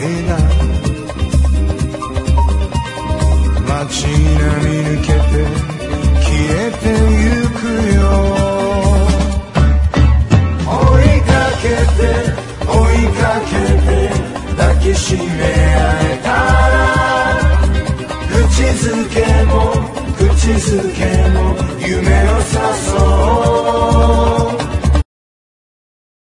が街並み抜けて消えてゆくよ。追いかけて抱きしめ合えたら口づけも夢を